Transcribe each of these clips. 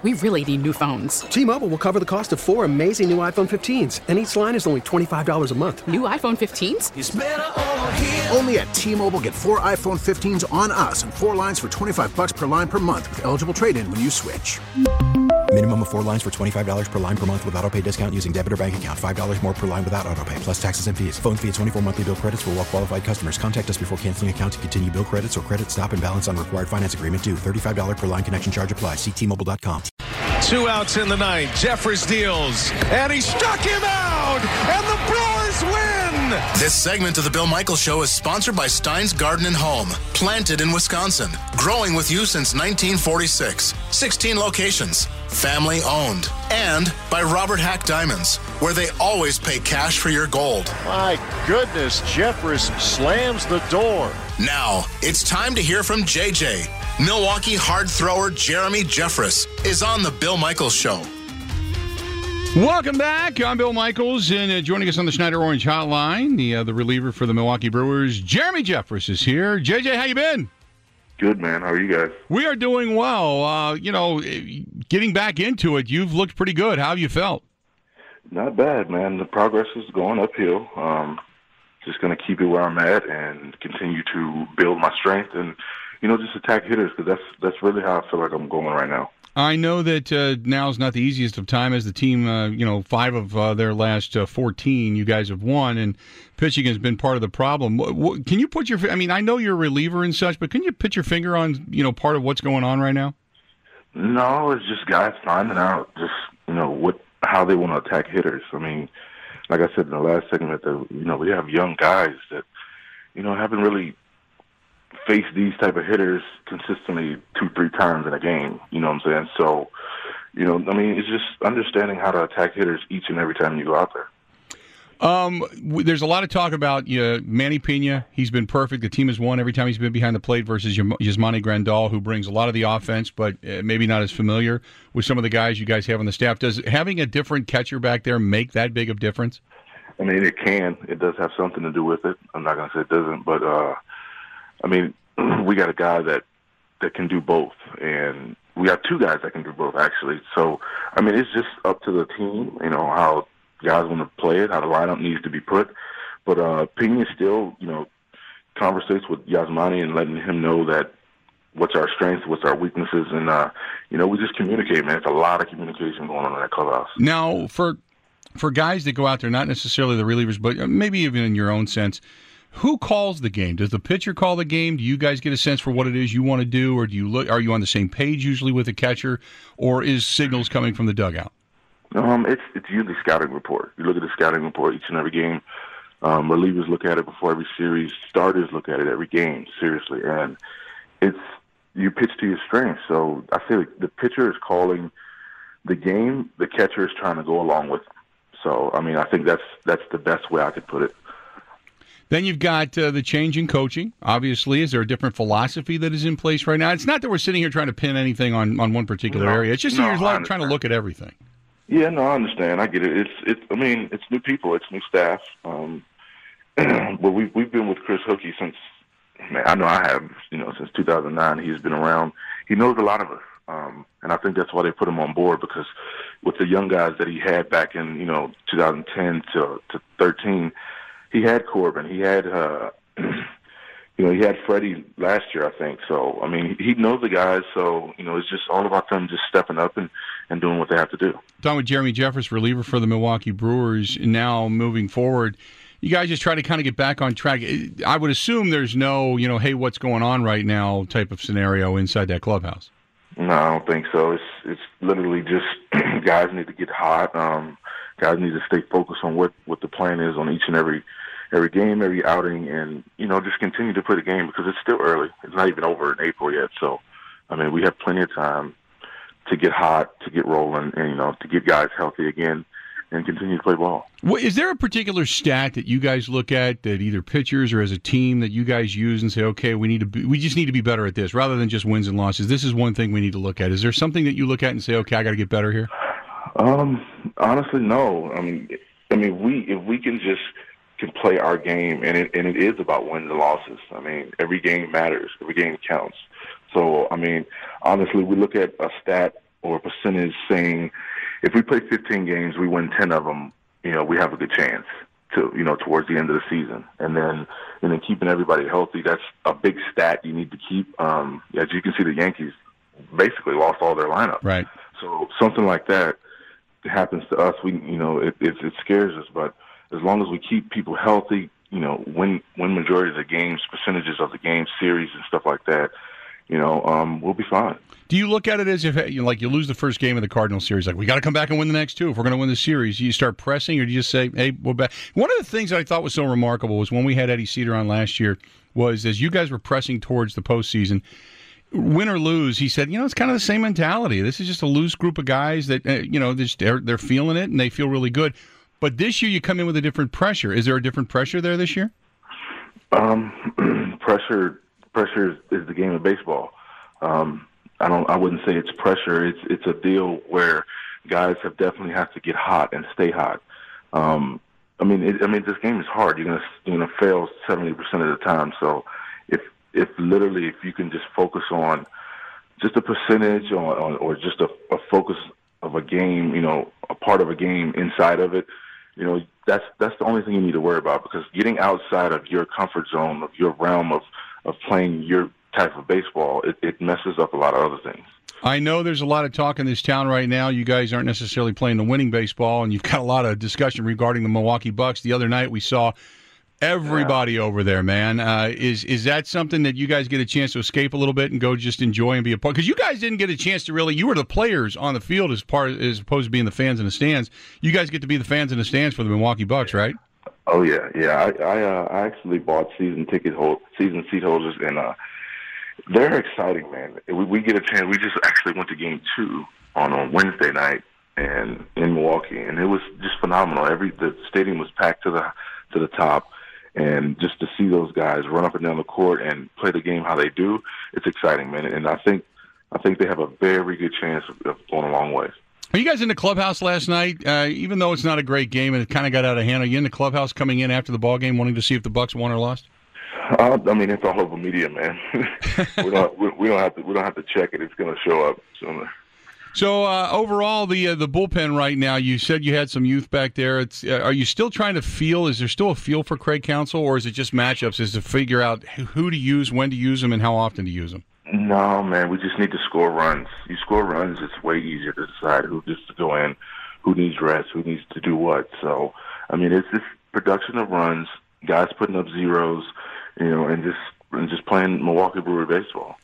We really need new phones. T-Mobile will cover the cost of 4 amazing new iPhone 15s, and each line is only $25 a month. New iPhone 15s? It's better over here. Only at T-Mobile, get 4 iPhone 15s on us and 4 lines for $25 per line per month with eligible trade-in when you switch. Minimum of 4 lines for $25 per line per month with autopay discount using debit or bank account. $5 more per line without autopay, plus taxes and fees. Phone fee at 24 monthly bill credits for well-qualified customers. Contact us before canceling account to continue bill credits or credit stop and balance on required finance agreement due. $35 per line connection charge applies. See T-Mobile.com. 2 outs in the ninth. Jeffress deals, and he struck him out, and the Brewers win! This segment of the Bill Michaels Show is sponsored by Stein's Garden and Home, planted in Wisconsin, growing with you since 1946, 16 locations, family owned, and by Robert Hack Diamonds, where they always pay cash for your gold. My goodness, Jeffress slams the door. Now, it's time to hear from JJ. Milwaukee hard thrower Jeremy Jeffress is on the Bill Michaels Show. Welcome back. I'm Bill Michaels, and joining us on the Schneider Orange Hotline, the reliever for the Milwaukee Brewers, Jeremy Jeffress is here. JJ, how you been? Good, man. How are you guys? We are doing well. Getting back into it, you've looked pretty good. How have you felt? Not bad, man. The progress is going uphill. Just going to keep it where I'm at and continue to build my strength and, just attack hitters, because that's really how I feel like I'm going right now. I know that now's not the easiest of time as the team, 5 of their last 14 you guys have won, and pitching has been part of the problem. Can you put I know you're a reliever and such, but can you put your finger on, part of what's going on right now? No, it's just guys finding out just, how they want to attack hitters. I mean, like I said in the last segment, we have young guys that, haven't really face these type of hitters consistently 2-3 times in a game, you know what I'm saying? So, it's just understanding how to attack hitters each and every time you go out there. There's a lot of talk about Manny Pena. He's been perfect. The team has won every time he's been behind the plate versus Yasmani Grandal, who brings a lot of the offense, but maybe not as familiar with some of the guys you guys have on the staff. Does having a different catcher back there make that big of a difference? I mean, it can. It does have something to do with it. I'm not going to say it doesn't, but we got a guy that can do both, and we have 2 guys that can do both, actually. So, it's just up to the team, how guys want to play it, how the lineup needs to be put. But Pena still, conversates with Yasmani and letting him know that what's our strengths, what's our weaknesses, and, we just communicate, man. It's a lot of communication going on in that clubhouse. Now, for guys that go out there, not necessarily the relievers, but maybe even in your own sense, who calls the game? Does the pitcher call the game? Do you guys get a sense for what it is you want to do, or are you on the same page usually with the catcher, or is signals coming from the dugout? It's usually scouting report. You look at the scouting report each and every game. Relievers look at it before every series. Starters look at it every game, seriously. And you pitch to your strengths. So I feel like the pitcher is calling the game. The catcher is trying to go along with them. So, I think that's the best way I could put it. Then you've got the change in coaching. Obviously, is there a different philosophy that is in place right now? It's not that we're sitting here trying to pin anything on one particular area. It's just you're trying to look at everything. Yeah, no, I understand. I get it. It's new people. It's new staff. But we've been with Chris Hookey since, I know I have, since 2009. He's been around. He knows a lot of us. And I think that's why they put him on board, because with the young guys that he had back in, 2010 to 13, he had Corbin. He had, he had Freddie last year, I think. So, he knows the guys. So, it's just all about them just stepping up and doing what they have to do. Talking with Jeremy Jeffress, reliever for the Milwaukee Brewers. Now, moving forward, you guys just try to kind of get back on track. I would assume there's no, hey, what's going on right now type of scenario inside that clubhouse. No, I don't think so. It's literally just guys need to get hot. Guys need to stay focused on what the plan is on each and every game, every outing, and, just continue to play the game, because it's still early. It's not even over in April yet. So, we have plenty of time to get hot, to get rolling, and, to get guys healthy again and continue to play ball. Well, is there a particular stat that you guys look at that either pitchers or as a team that you guys use and say, okay, we just need to be better at this rather than just wins and losses? This is one thing we need to look at. Is there something that you look at and say, okay, I got to get better here? Honestly, no. If we can play our game, and it is about wins and losses. Every game matters. Every game counts. So, honestly, we look at a stat or a percentage saying if we play 15 games, we win 10 of them, we have a good chance to, towards the end of the season. And then keeping everybody healthy, that's a big stat you need to keep. As you can see, the Yankees basically lost all their lineup. Right. So something like that happens to us. It scares us, but as long as we keep people healthy, win majority of the games, percentages of the game, series and stuff like that, we'll be fine. Do you look at it as if you lose the first game of the Cardinals series, like we got to come back and win the next two if we're going to win the series? You start pressing, or do you just say, "Hey, we're back"? One of the things that I thought was so remarkable was when we had Eddie Cedar on last year, was as you guys were pressing towards the postseason, win or lose, he said, it's kind of the same mentality. This is just a loose group of guys that they're feeling it and they feel really good. But this year you come in with a different pressure. Is there a different pressure there this year? Pressure is the game of baseball. I wouldn't say it's pressure. It's a deal where guys have definitely have to get hot and stay hot. This game is hard. You're gonna fail 70% of the time. So if you can just focus on just a percentage or just a focus of a game, a part of a game inside of it, that's the only thing you need to worry about, because getting outside of your comfort zone, of your realm of playing your type of baseball, it messes up a lot of other things. I know there's a lot of talk in this town right now. You guys aren't necessarily playing the winning baseball, and you've got a lot of discussion regarding the Milwaukee Bucks. The other night we saw everybody over there, man. Is that something that you guys get a chance to escape a little bit and go just enjoy and be a part? Because you guys didn't get a chance to really. You were the players on the field as opposed to being the fans in the stands. You guys get to be the fans in the stands for the Milwaukee Bucks, right? Oh yeah. I actually bought season seat holders, and they're exciting, man. We get a chance. We just actually went to Game 2 on Wednesday night and in Milwaukee, and it was just phenomenal. The stadium was packed to the top. And just to see those guys run up and down the court and play the game how they do, it's exciting, man. And I think they have a very good chance of going a long way. Are you guys in the clubhouse last night? Even though it's not a great game and it kind of got out of hand, are you in the clubhouse coming in after the ball game, wanting to see if the Bucks won or lost? It's all over media, man. we don't have to check it. It's going to show up sooner. So overall, the bullpen right now, you said you had some youth back there. Are you still trying to feel? Is there still a feel for Craig Counsell, or is it just matchups? Is to figure out who to use, when to use them, and how often to use them? No, man, we just need to score runs. You score runs, it's way easier to decide who gets to go in, who needs rest, who needs to do what. So, it's this production of runs, guys putting up zeros, and just playing Milwaukee Brewer baseball.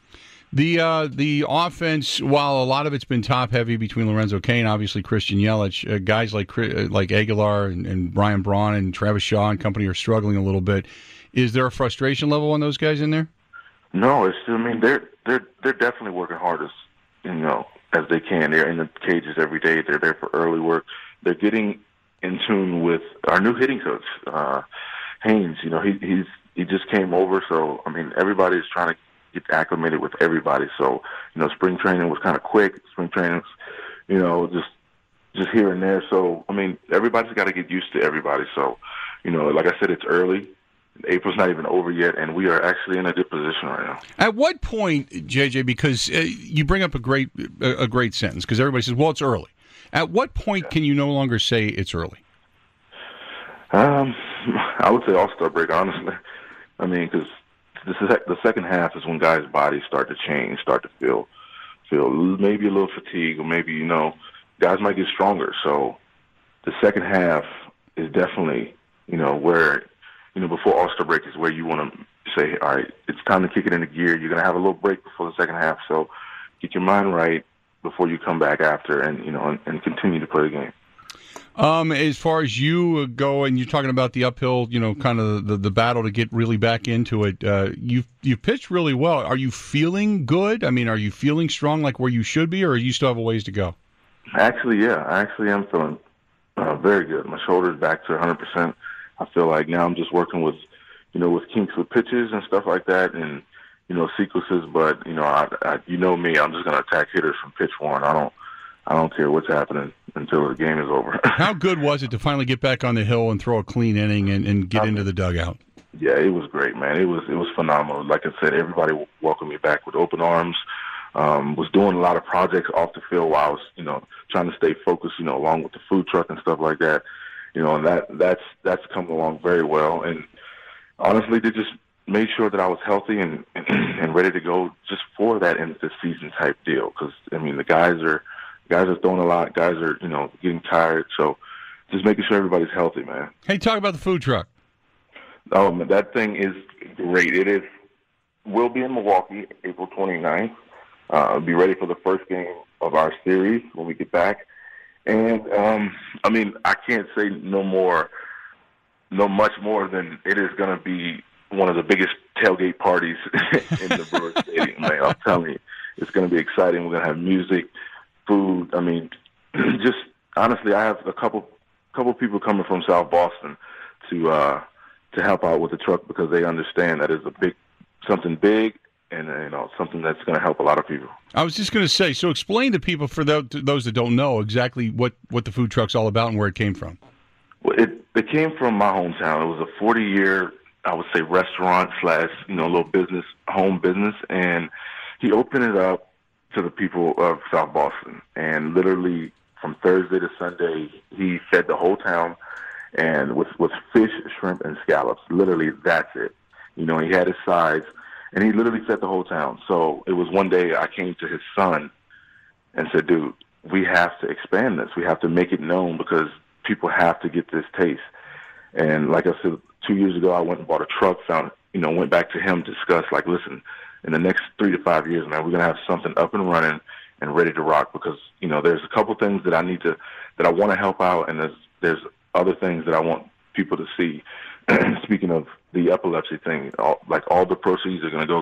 The offense, while a lot of it's been top heavy between Lorenzo Cain, obviously Christian Yelich, guys like Aguilar and Brian Braun and Travis Shaw and company are struggling a little bit. Is there a frustration level on those guys in there? No, they're definitely working hard as they can. They're in the cages every day. They're there for early work. They're getting in tune with our new hitting coach, Haynes. He just came over, so everybody's trying to get acclimated with everybody. So, spring training was kind of quick. Spring training's, just here and there. So, everybody's got to get used to everybody. So, like I said, it's early. April's not even over yet, and we are actually in a good position right now. At what point, JJ, because you bring up a great sentence, because everybody says, well, it's early. At what point can you no longer say it's early? I would say All-Star break, honestly. Because the second half is when guys' bodies start to change, start to feel maybe a little fatigue, or maybe, guys might get stronger. So the second half is definitely, where, before All-Star break is where you want to say, all right, it's time to kick it into gear. You're going to have a little break before the second half. So get your mind right before you come back after and continue to play the game. As far as you go, and you're talking about the uphill, kind of the battle to get really back into it, you've pitched really well. Are you feeling good? Are you feeling strong like where you should be, or you still have a ways to go? Actually, yeah. I actually am feeling very good. My shoulder's back to 100%. I feel like now I'm just working with kinks with pitches and stuff like that, and, sequences. But, me, I'm just going to attack hitters from pitch one. I don't care what's happening until the game is over. How good was it to finally get back on the hill and throw a clean inning and get into the dugout? Yeah, it was great, man. It was phenomenal. Like I said, everybody welcomed me back with open arms. Was doing a lot of projects off the field while I was, trying to stay focused, along with the food truck and stuff like that. And that's come along very well. And honestly, they just made sure that I was healthy and ready to go just for that end of the season type deal. Because the guys are throwing a lot. Guys are getting tired. So just making sure everybody's healthy, man. Hey, talk about the food truck. Oh, man, that thing is great. We'll be in Milwaukee April 29th. Be ready for the first game of our series when we get back. And, I can't say much more than it is going to be one of the biggest tailgate parties in the Brewers Stadium, man. I'm telling you, it's going to be exciting. We're going to have music, food. Just honestly, I have a couple people coming from South Boston to help out with the truck because they understand that it's something big and something that's going to help a lot of people. I was just going to say, so explain to people, for those that don't know, exactly what the food truck's all about and where it came from. Well, it came from my hometown. It was a 40-year, I would say, restaurant / little business, home business, and he opened it up to the people of South Boston. And literally from Thursday to Sunday, he fed the whole town, and with fish, shrimp, and scallops. Literally, that's it. He had his sides, and he literally fed the whole town. So it was one day I came to his son and said, dude, we have to expand this. We have to make it known because people have to get this taste. And like I said, 2 years ago, I went and bought a truck, went back to him, discussed, listen, in the next 3 to 5 years, man, we're going to have something up and running and ready to rock because, there's a couple things that I want to help out, and there's other things that I want people to see. Speaking of the epilepsy thing, all the proceeds are going to go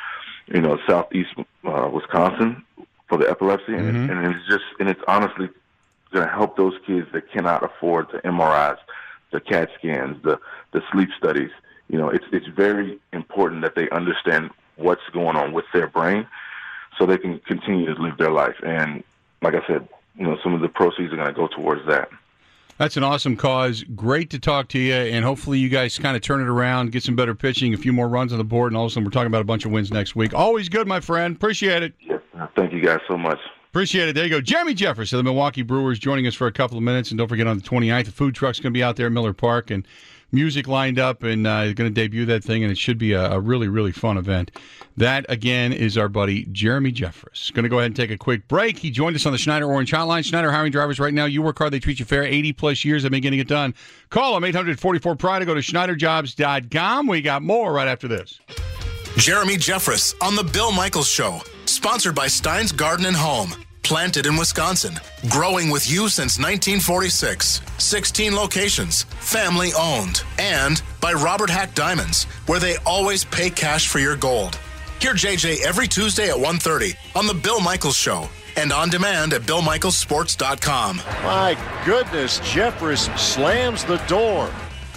to, southeast Wisconsin for the epilepsy, and it's honestly going to help those kids that cannot afford the MRIs, the CAT scans, the sleep studies. It's very important that they understand what's going on with their brain so they can continue to live their life. And like I said, some of the proceeds are going to go towards that. That's an awesome cause. Great to talk to you, and hopefully you guys kind of turn it around, get some better pitching, a few more runs on the board, and all of a sudden we're talking about a bunch of wins next week. Always good, my friend. Appreciate it. Yes, thank you guys so much. Appreciate it. There you go. Jeremy Jeffress of the Milwaukee Brewers joining us for a couple of minutes. And don't forget, on the 29th, the food truck's going to be out there at Miller Park, and music lined up, and going to debut that thing, and it should be a really, really fun event. That, again, is our buddy Jeremy Jeffress. Going to go ahead and take a quick break. He joined us on the Schneider Orange Hotline. Schneider hiring drivers right now. You work hard, they treat you fair. 80-plus years they've been getting it done. Call them, 844-PRIDE, or go to schneiderjobs.com. We got more right after this. Jeremy Jeffress on The Bill Michaels Show. Sponsored by Stein's Garden and Home. Planted in Wisconsin. Growing with you since 1946. 16 locations. Family owned. And by Robert Hack Diamonds, where they always pay cash for your gold. Hear JJ every Tuesday at 1:30 on The Bill Michaels Show. And on demand at BillMichaelsSports.com. My goodness, Jeffress slams the door.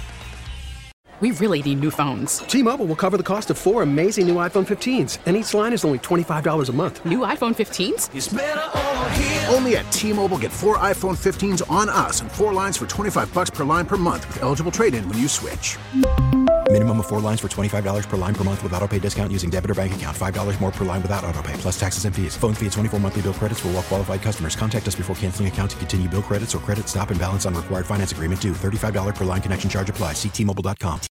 We really need new phones. T-Mobile will cover the cost of 4 amazing new iPhone 15s, and each line is only $25 a month. New iPhone 15s? It's better over here. Only at T-Mobile, get 4 iPhone 15s on us and 4 lines for $25 per line per month with eligible trade-in when you switch. Minimum of 4 lines for $25 per line per month with autopay discount using debit or bank account. $5 more per line without autopay, plus taxes and fees. Phone fee at 24 monthly bill credits for well-qualified customers. Contact us before canceling account to continue bill credits or credit stop and balance on required finance agreement due. $35 per line connection charge applies. See T-Mobile.com.